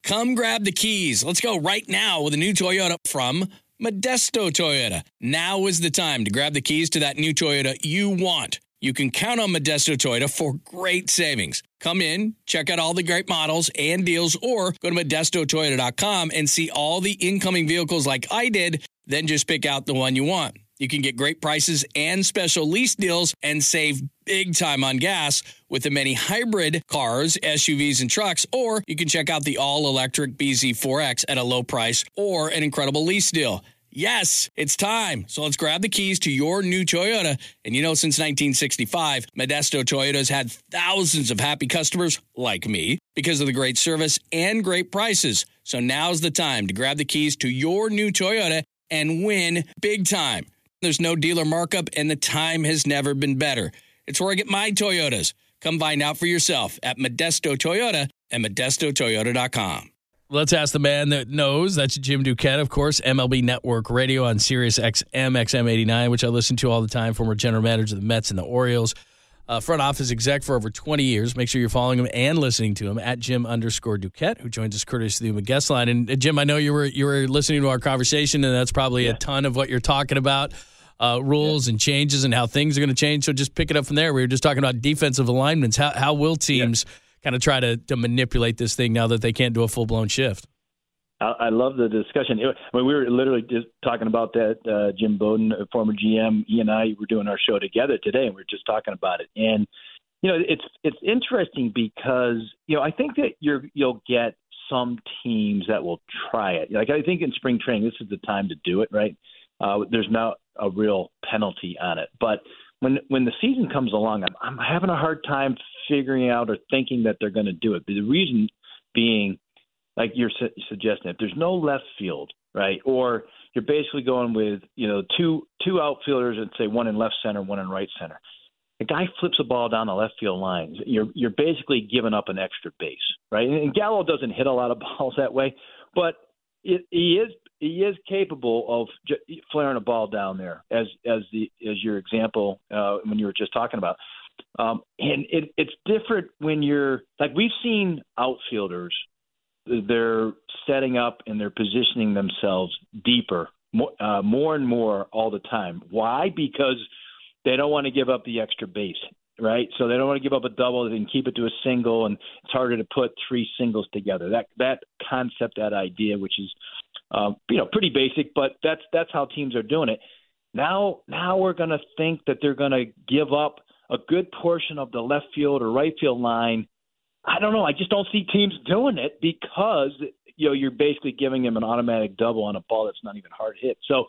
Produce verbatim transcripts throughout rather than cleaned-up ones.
Come grab the keys. Let's go right now with a new Toyota from Modesto Toyota. Now is the time to grab the keys to that new Toyota you want. You can count on Modesto Toyota for great savings. Come in, check out all the great models and deals, or go to modesto toyota dot com and see all the incoming vehicles like I did. Then just pick out the one you want. You can get great prices and special lease deals and save big time on gas with the many hybrid cars, S U Vs, and trucks. Or you can check out the all-electric B Z four X at a low price or an incredible lease deal. Yes, it's time. So let's grab the keys to your new Toyota. And you know, since nineteen sixty-five, Modesto Toyota's had thousands of happy customers like me because of the great service and great prices. So now's the time to grab the keys to your new Toyota and win big time. There's no dealer markup, and the time has never been better. It's where I get my Toyotas. Come find out for yourself at Modesto Toyota and modesto toyota dot com. Let's ask the man that knows. That's Jim Duquette, of course, M L B Network Radio on Sirius X M, X M eighty-nine, which I listen to all the time, former general manager of the Mets and the Orioles. Uh, front office exec for over twenty years. Make sure you're following him and listening to him at Jim underscore Duquette, who joins us courtesy of the guest line. And uh, Jim, I know you were you were listening to our conversation, and that's probably yeah. a ton of what you're talking about. Uh, rules yeah. and changes and how things are going to change. So just pick it up from there. We were just talking about defensive alignments. How how will teams yeah. kind of try to, to manipulate this thing now that they can't do a full-blown shift? I, I love the discussion. I mean, we were literally just talking about that. Uh, Jim Bowden, former G M, he and I were doing our show together today, and we were just talking about it. And, you know, it's it's interesting because, you know, I think that you're you'll get some teams that will try it. Like, I think in spring training, this is the time to do it, right? Uh, there's not a real penalty on it. But when when the season comes along, I'm, I'm having a hard time figuring out or thinking that they're going to do it. The reason being, like you're su- suggesting, if there's no left field, right, or you're basically going with, you know, two two outfielders and say one in left center, one in right center. The guy flips a ball down the left field line. You're you're basically giving up an extra base, right? And, and Gallo doesn't hit a lot of balls that way, but it, he is he is capable of j- flaring a ball down there, as as the as your example uh, when you were just talking about. Um, and it, it's different when you're like we've seen outfielders. They're setting up and they're positioning themselves deeper, more, uh, more and more all the time. Why? Because they don't want to give up the extra base, right? So they don't want to give up a double and keep it to a single, and it's harder to put three singles together. That that concept, that idea, which is um, you know pretty basic, but that's that's how teams are doing it. Now, now we're going to think that they're going to give up a good portion of the left field or right field line. I don't know. I just don't see teams doing it because, you know, you're basically giving them an automatic double on a ball that's not even hard hit. So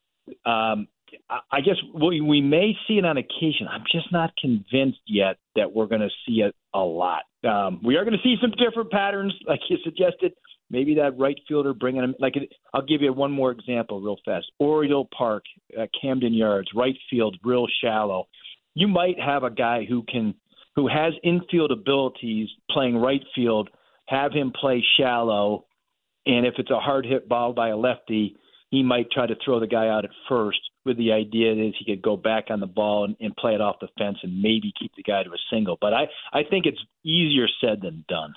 um, I guess we, we may see it on occasion. I'm just not convinced yet that we're going to see it a lot. Um, we are going to see some different patterns, like you suggested. Maybe that right fielder bringing him. Like I'll give you one more example real fast. Oriole Park, uh, Camden Yards, right field, real shallow. You might have a guy who can – who has infield abilities playing right field, have him play shallow, and if it's a hard hit ball by a lefty, he might try to throw the guy out at first with the idea that he could go back on the ball and, and play it off the fence and maybe keep the guy to a single. But I, I think it's easier said than done.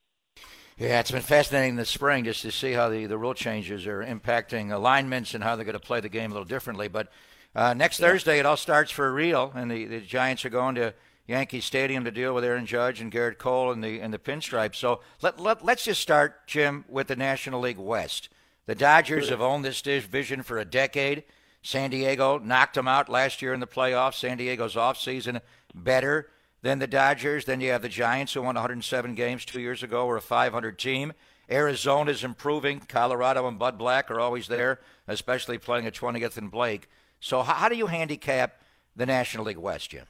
Yeah, it's been fascinating this spring just to see how the, the rule changes are impacting alignments and how they're going to play the game a little differently. But uh, next yeah. Thursday it all starts for real, and the, the Giants are going to – Yankee Stadium to deal with Aaron Judge and Garrett Cole and the and the pinstripes. So let, let, let's just start, Jim, with the National League West. The Dodgers have owned this division for a decade. San Diego knocked them out last year in the playoffs. San Diego's offseason better than the Dodgers. Then you have the Giants, who won one hundred seven games two years ago, were a five hundred team. Arizona's improving. Colorado and Bud Black are always there, especially playing at twentieth and Blake. So how, how do you handicap the National League West, Jim?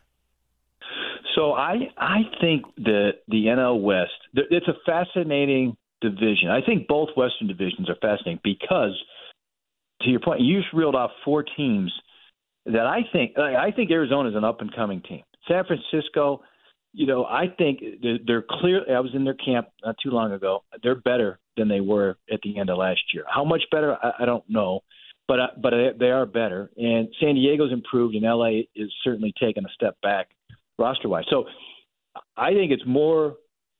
So I I think that the N L West, it's a fascinating division. I think both Western divisions are fascinating because, to your point, you just reeled off four teams that I think I think Arizona is an up and coming team. San Francisco, you know, I think they're clear. I was in their camp not too long ago. They're better than they were at the end of last year. How much better? I, I don't know, but but they are better. And San Diego's improved, and L A is certainly taking a step back roster-wise. So I think it's more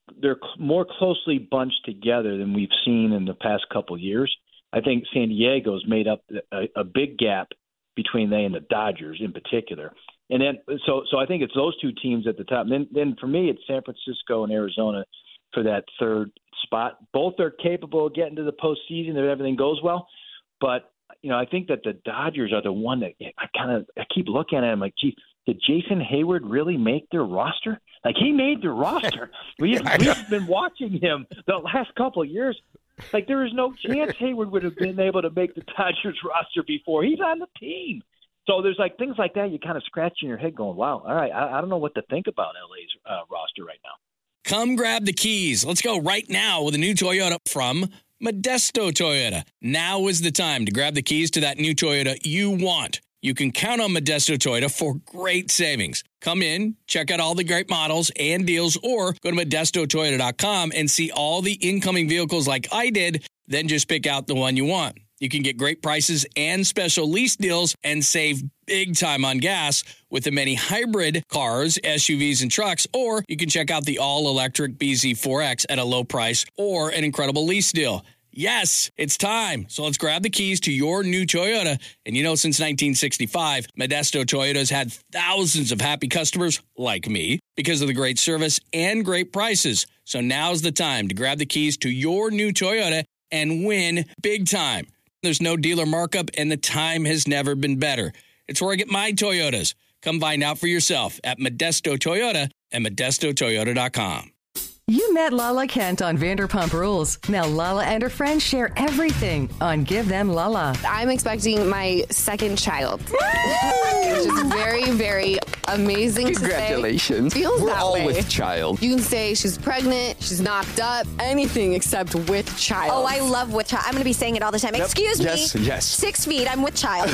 they're more closely bunched together than we've seen in the past couple years. I think San Diego's made up a, a big gap between they and the Dodgers in particular. And then, so so I think it's those two teams at the top. And then, then for me, it's San Francisco and Arizona for that third spot. Both are capable of getting to the postseason if everything goes well. But, you know, I think that the Dodgers are the one that I kind of I keep looking at. I'm like, gee, did Jason Hayward really make their roster? Like, he made their roster. We, we've been watching him the last couple of years. Like, there is no chance Hayward would have been able to make the Dodgers roster before. He's on the team. So there's, like, things like that you kind of scratch in your head going, wow, all right, I, I don't know what to think about L A's uh, roster right now. Come grab the keys. Let's go right now with a new Toyota from Modesto Toyota. Now is the time to grab the keys to that new Toyota you want. You can count on Modesto Toyota for great savings. Come in, check out all the great models and deals, or go to modesto toyota dot com and see all the incoming vehicles like I did, then just pick out the one you want. You can get great prices and special lease deals and save big time on gas with the many hybrid cars, S U Vs, and trucks, or you can check out the all-electric B Z four X at a low price or an incredible lease deal. Yes, it's time. So let's grab the keys to your new Toyota. And you know, since nineteen sixty-five, Modesto Toyota's had thousands of happy customers like me because of the great service and great prices. So now's the time to grab the keys to your new Toyota and win big time. There's no dealer markup, and the time has never been better. It's where I get my Toyotas. Come find out for yourself at Modesto Toyota and modesto toyota dot com. You met Lala Kent on Vanderpump Rules. Now Lala and her friends share everything on Give Them Lala. I'm expecting my second child, which is very, very amazing. Congratulations. To say. Feels We're that all way. with child. You can say she's pregnant, she's knocked up, anything except with child. Oh, I love with child. I'm going to be saying it all the time. Yep. Excuse me. Yes, yes. Six feet, I'm with child.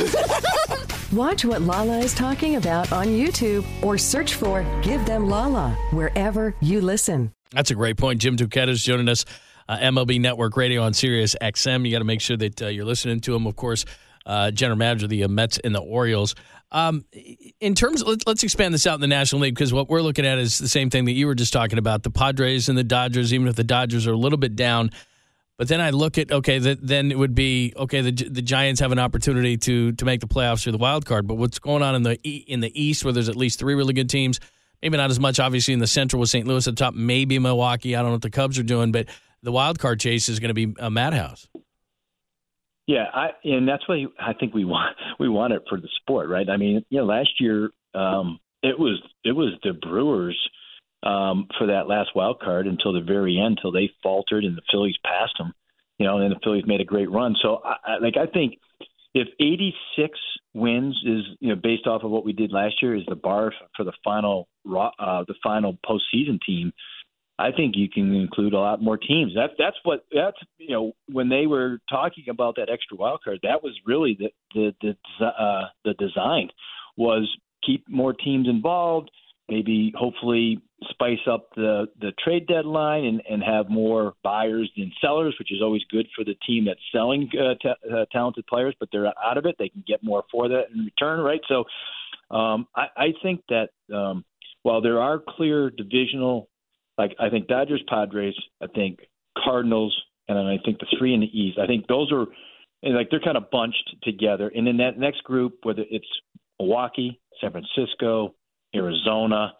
Watch what Lala is talking about on YouTube or search for Give Them Lala wherever you listen. That's a great point. Jim Duquette is joining us, uh, M L B Network Radio on Sirius X M. You got to make sure that uh, you're listening to him. Of course, uh, general manager of the uh, Mets and the Orioles. Um, in terms, of, let, let's expand this out in the National League, because what we're looking at is the same thing that you were just talking about. The Padres and the Dodgers, even if the Dodgers are a little bit down. But then I look at, okay, the, then it would be, okay, the the Giants have an opportunity to to make the playoffs through the wild card. But what's going on in the in the East, where there's at least three really good teams? Maybe not as much, obviously, in the Central with Saint Louis at the top, maybe Milwaukee. I don't know what the Cubs are doing, but the wild card chase is going to be a madhouse. Yeah, I, and that's what I think we want. We want it for the sport, right? I mean, you know, last year um, it was it was the Brewers um, for that last wild card until the very end, until they faltered and the Phillies passed them. You know, and then the Phillies made a great run. So, I, I, like, I think if eighty-six wins is, you know, based off of what we did last year, is the bar for the final uh, the final postseason team, I think you can include a lot more teams. That that's what that's you know when they were talking about that extra wild card, that was really the the the, uh, the design was keep more teams involved, maybe hopefully spice up the the trade deadline and, and have more buyers than sellers, which is always good for the team that's selling uh, t- uh, talented players, but they're out of it. They can get more for that in return, right? So um, I, I think that um, while there are clear divisional, like I think Dodgers, Padres, I think Cardinals, and then I think the three in the East, I think those are and like they're kind of bunched together. And in that next group, whether it's Milwaukee, San Francisco, Arizona,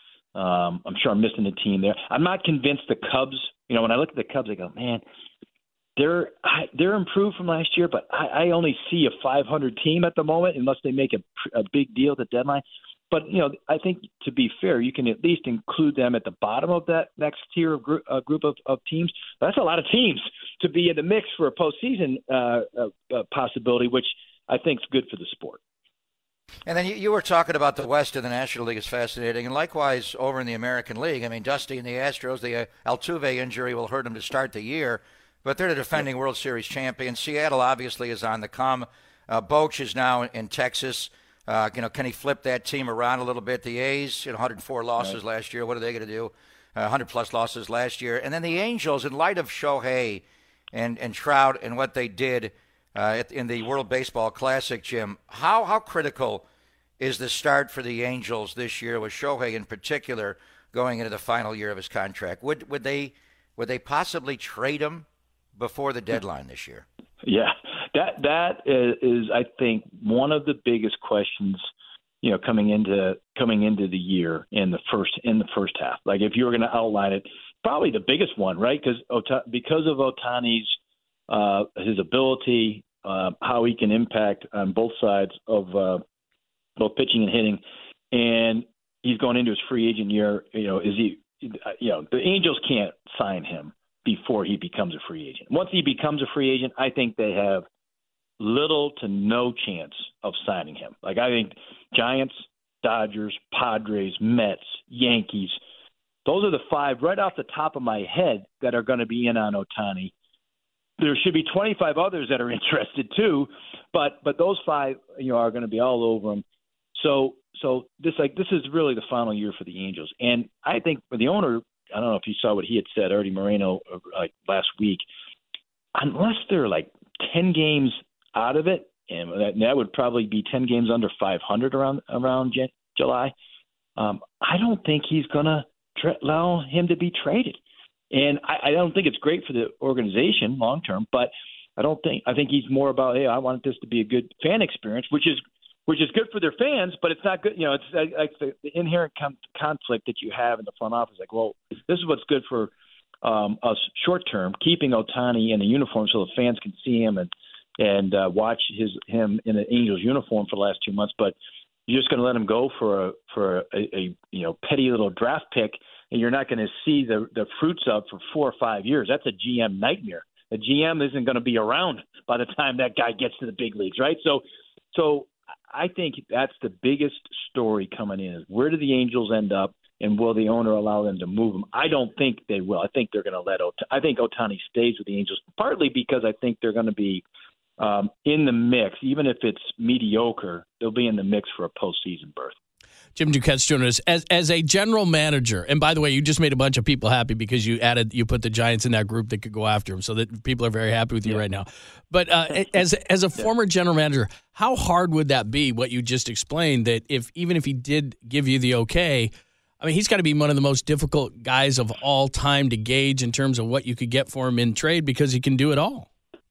Um, I'm sure I'm missing a team there. I'm not convinced the Cubs, you know, when I look at the Cubs, I go, man, they're I, they're improved from last year, but I, I only see a five hundred team at the moment unless they make a, a big deal at the deadline. But, you know, I think to be fair, you can at least include them at the bottom of that next tier of group, uh, group of, of teams. That's a lot of teams to be in the mix for a postseason uh, uh, uh, possibility, which I think is good for the sport. And then you, you were talking about the West of the National League is fascinating, and likewise over in the American League. I mean, Dusty and the Astros, the uh, Altuve injury will hurt them to start the year, but they're the defending World Series champions. Seattle obviously is on the come. Uh, Boch is now in, in Texas. Uh, you know, can he flip that team around a little bit? The A's, you know, one hundred four losses right. last year. What are they going to do? Uh, one hundred plus losses last year. And then the Angels, in light of Shohei and, and Trout and what they did uh, in the World Baseball Classic, Jim, how how critical is the start for the Angels this year with Shohei in particular going into the final year of his contract. Would would they would they possibly trade him before the deadline this year? Yeah, that that is, is I think one of the biggest questions, you know, coming into coming into the year in the first in the first half. Like if you were going to outline it, probably the biggest one, right? Because Ota- because of Ohtani's uh, his ability, uh, how he can impact on both sides of uh, both pitching and hitting, and he's going into his free agent year. You know, is he? You know, the Angels can't sign him before he becomes a free agent. Once he becomes a free agent, I think they have little to no chance of signing him. Like I think Giants, Dodgers, Padres, Mets, Yankees, those are the five right off the top of my head that are going to be in on Ohtani. There should be twenty-five others that are interested too, but but those five, you know, are going to be all over him. So so this like this is really the final year for the Angels, and I think for the owner, I don't know if you saw what he had said, Artie Moreno, like last week. Unless they're like ten games out of it, and that, that would probably be ten games under five hundred around around July. Um, I don't think he's gonna tra- allow him to be traded, and I, I don't think it's great for the organization long term. But I don't think I think he's more about, hey, I want this to be a good fan experience, which is. Which is good for their fans, but it's not good. You know, it's like, like the, the inherent com- conflict that you have in the front office. Like, well, this is what's good for um, us short term, keeping Ohtani in a uniform so the fans can see him and and uh, watch his him in an Angels uniform for the last two months. But you're just going to let him go for a for a, a you know petty little draft pick, and you're not going to see the the fruits of for four or five years. That's a G M nightmare. The G M isn't going to be around by the time that guy gets to the big leagues, right? So, so. I think that's the biggest story coming in is where do the Angels end up, and will the owner allow them to move them? I don't think they will. I think they're going to let Ot- – I think Ohtani stays with the Angels, partly because I think they're going to be um, in the mix. Even if it's mediocre, they'll be in the mix for a postseason berth. Jim Duquette's joining us as as a general manager. And by the way, you just made a bunch of people happy because you added you put the Giants in that group that could go after him, so that people are very happy with you yeah. right now. But uh, as as a former general manager, how hard would that be? What you just explained, that if even if he did give you the okay, I mean, he's got to be one of the most difficult guys of all time to gauge in terms of what you could get for him in trade because he can do it all.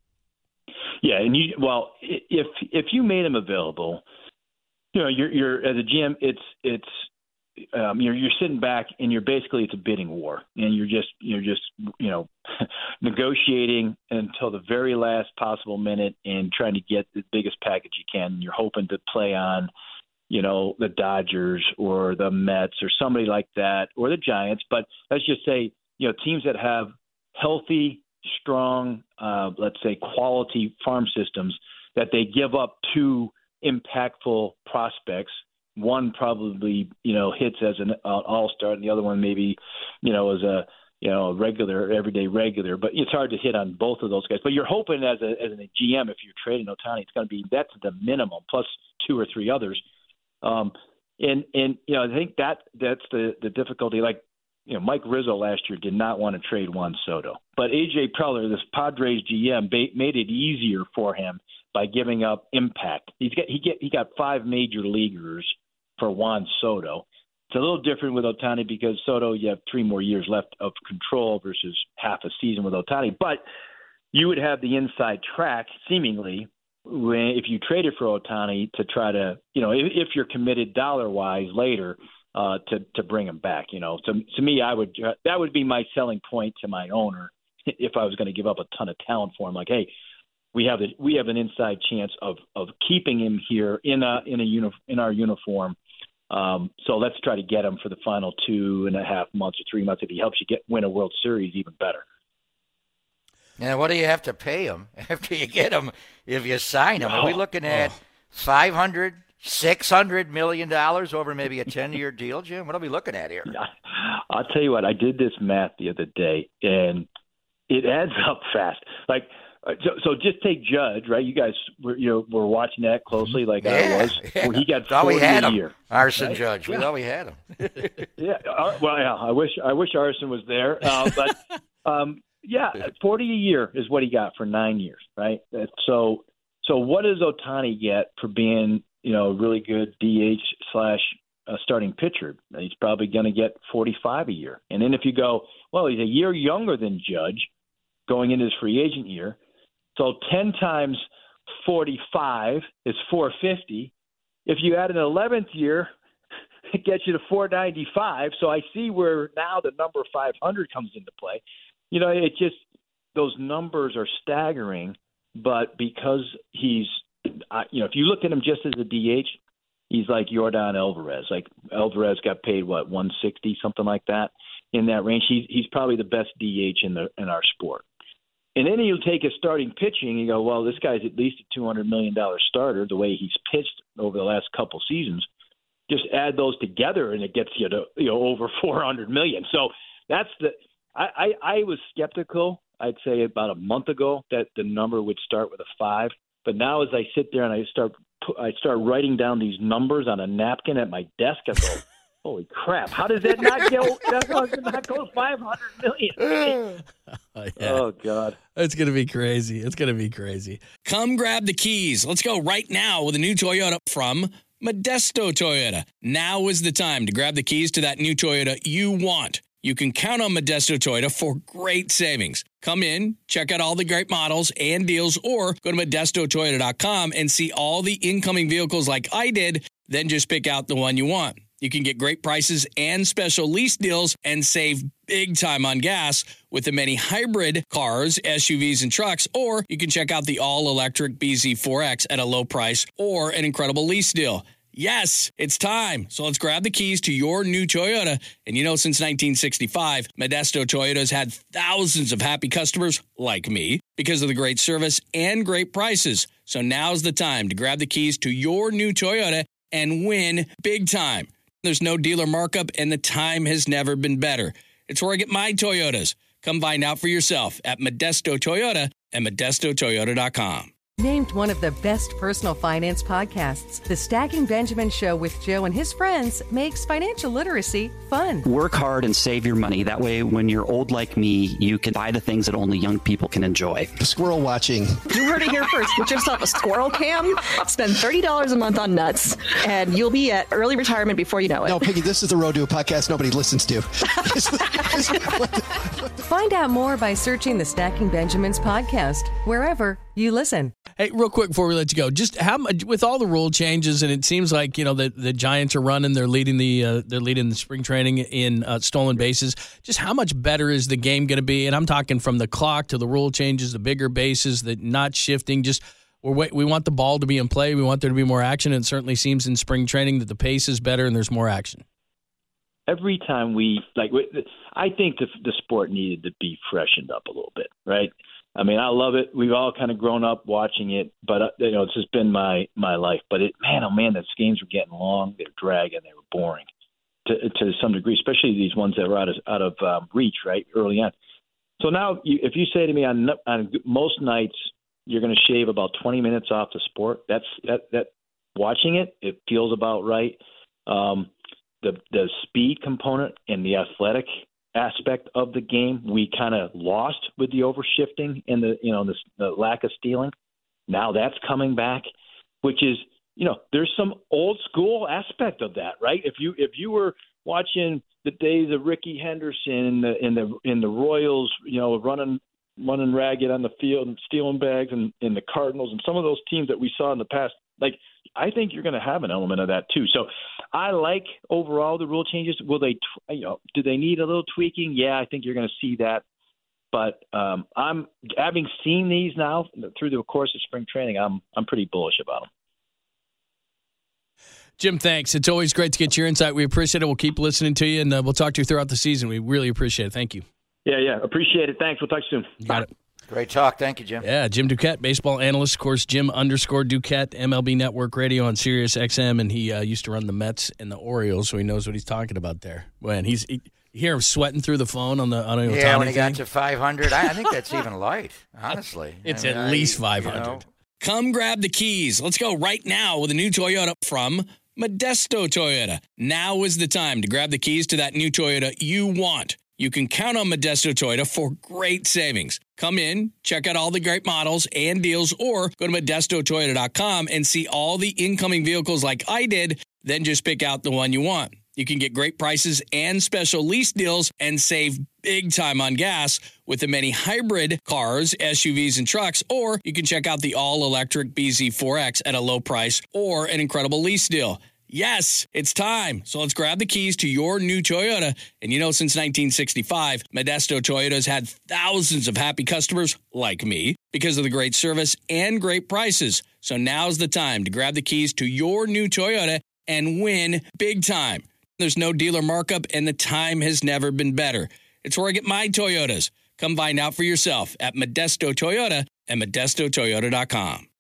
Yeah, and you well, if if you made him available. You know, you're, you're as a G M. It's it's um, you're you're sitting back and you're basically it's a bidding war, and you're just you're just you know negotiating until the very last possible minute and trying to get the biggest package you can. You're hoping to play on, you know, the Dodgers or the Mets or somebody like that or the Giants. But let's just say you know teams that have healthy, strong, uh, let's say quality farm systems that they give up to impactful prospects. One probably, you know, hits as an uh, all-star, and the other one maybe, you know, as a, you know, a regular, everyday regular. But it's hard to hit on both of those guys. But you're hoping as a as a G M, if you're trading Ohtani, it's going to be that's the minimum plus two or three others. Um, and and you know, I think that that's the the difficulty. Like, you know, Mike Rizzo last year did not want to trade Juan Soto, but A J Preller, this Padres G M, ba- made it easier for him by giving up impact. He's got he get he got five major leaguers for Juan Soto. It's a little different with Ohtani because Soto, you have three more years left of control versus half a season with Ohtani. But you would have the inside track, seemingly, when, if you traded for Ohtani to try to, you know, if, if you're committed dollar-wise later uh, to to bring him back. You know, to to me, I would that would be my selling point to my owner if I was going to give up a ton of talent for him. Like, hey. We have a, we have an inside chance of, of keeping him here in a in a uni, in our uniform. Um, so let's try to get him for the final two and a half months or three months. If he helps you get win a World Series, even better. And what do you have to pay him after you get him? If you sign him, are we looking at five hundred, six hundred million dollars over maybe a ten-year deal, Jim? What are we looking at here? I'll tell you what. I did this math the other day, and it adds up fast. Like. So, so just take Judge, right? You guys were, you know, were watching that closely, like yeah, I was. Yeah. Well, he got thought forty we had a him. year. Arson right? Judge. We yeah. thought we had him. yeah. Uh, well, yeah. I wish I wish Arson was there, uh, but um, yeah, forty a year is what he got for nine years, right? So, so what does Ohtani get for being, you know, really good D H slash a starting pitcher. He's probably going to get forty-five a year. And then if you go, well, he's a year younger than Judge going into his free agent year. So ten times forty-five is four fifty. If you add an eleventh year, it gets you to four ninety-five. So I see where now the number five hundred comes into play. You know, it just, those numbers are staggering, but because he's, uh, you know, if you look at him just as a D H, he's like Yordan Alvarez. Like Alvarez got paid, what, one sixty, something like that, in that range. He's, he's probably the best D H in the in our sport. And then you take his starting pitching and you go, well, this guy's at least a two hundred million dollars starter the way he's pitched over the last couple seasons. Just add those together and it gets you to, you know, over four hundred million dollars. So that's the I, I, I was skeptical, I'd say about a month ago, that the number would start with a five. But now as I sit there and I start I start writing down these numbers on a napkin at my desk, I go, holy crap, how does that not go, that does not go five hundred million dollars? Oh, yeah. Oh, God. It's going to be crazy. It's going to be crazy. Come grab the keys. Let's go right now with a new Toyota from Modesto Toyota. Now is the time to grab the keys to that new Toyota you want. You can count on Modesto Toyota for great savings. Come in, check out all the great models and deals, or go to modesto toyota dot com and see all the incoming vehicles like I did, then just pick out the one you want. You can get great prices and special lease deals and save big time on gas with the many hybrid cars, S U Vs, and trucks, or you can check out the all-electric B Z four X at a low price or an incredible lease deal. Yes, it's time. So let's grab the keys to your new Toyota. And you know, since nineteen sixty-five, Modesto Toyota's had thousands of happy customers like me because of the great service and great prices. So now's the time to grab the keys to your new Toyota and win big time. There's no dealer markup, and the time has never been better. It's where I get my Toyotas. Come find out for yourself at Modesto Toyota and modesto toyota dot com. Named one of the best personal finance podcasts, The Stacking Benjamin Show with Joe and his friends makes financial literacy fun. Work hard and save your money. That way, when you're old like me, you can buy the things that only young people can enjoy. Squirrel watching. You heard it here first. Get yourself a squirrel cam. Spend thirty dollars a month on nuts, and you'll be at early retirement before you know it. No, Piggy, this is the road to a podcast nobody listens to. Find out more by searching The Stacking Benjamins podcast, wherever you listen. Hey, real quick before we let you go, just how much with all the rule changes, and it seems like you know the, the Giants are running, they're leading the uh, they're leading the spring training in uh, stolen bases. Just how much better is the game going to be? And I'm talking from the clock to the rule changes, the bigger bases, the not shifting. Just we're we want the ball to be in play. We want there to be more action. And it certainly seems in spring training that the pace is better and there's more action. Every time we like, I think the the sport needed to be freshened up a little bit, right? I mean, I love it. We've all kind of grown up watching it, but uh, you know, it's just been my my life. But it, man, oh man, those games were getting long. They were dragging. They were boring to to some degree, especially these ones that were out of out of um, reach, right, early on. So now, you, if you say to me on on most nights you're going to shave about twenty minutes off the sport, that's that that watching it, it feels about right. Um, the the speed component and the athletic aspect of the game we kind of lost with the overshifting and the you know the, the lack of stealing. Now that's coming back, which is you know there's some old school aspect of that, right? If you if you were watching the days of Ricky Henderson in the in the in the Royals, you know running running ragged on the field and stealing bags, and in the Cardinals and some of those teams that we saw in the past, like I think you're going to have an element of that too. So I like overall the rule changes. Will they, you know, do they need a little tweaking? Yeah, I think you're going to see that. But um, I'm having seen these now through the course of spring training. I'm I'm pretty bullish about them. Jim, thanks. It's always great to get your insight. We appreciate it. We'll keep listening to you, and uh, we'll talk to you throughout the season. We really appreciate it. Thank you. Yeah, yeah, appreciate it. Thanks. We'll talk soon. You got it. Great talk. Thank you, Jim. Yeah, Jim Duquette, baseball analyst. Of course, Jim underscore Duquette, M L B Network Radio on Sirius X M, and he uh, used to run the Mets and the Orioles, so he knows what he's talking about there. When he's he, you hear him sweating through the phone on the on a yeah, when he thing. got to five hundred, I, I think that's even light. Honestly, it's I mean, at least I, five hundred. You know. Come grab the keys. Let's go right now with a new Toyota from Modesto Toyota. Now is the time to grab the keys to that new Toyota you want. You can count on Modesto Toyota for great savings. Come in, check out all the great models and deals, or go to modesto toyota dot com and see all the incoming vehicles like I did, then just pick out the one you want. You can get great prices and special lease deals and save big time on gas with the many hybrid cars, S U Vs, and trucks, or you can check out the all-electric B Z four X at a low price or an incredible lease deal. Yes, it's time. So let's grab the keys to your new Toyota. And you know, since nineteen sixty-five, Modesto Toyota has had thousands of happy customers like me because of the great service and great prices. So now's the time to grab the keys to your new Toyota and win big time. There's no dealer markup, and the time has never been better. It's where I get my Toyotas. Come find out for yourself at Modesto Toyota and modesto toyota dot com.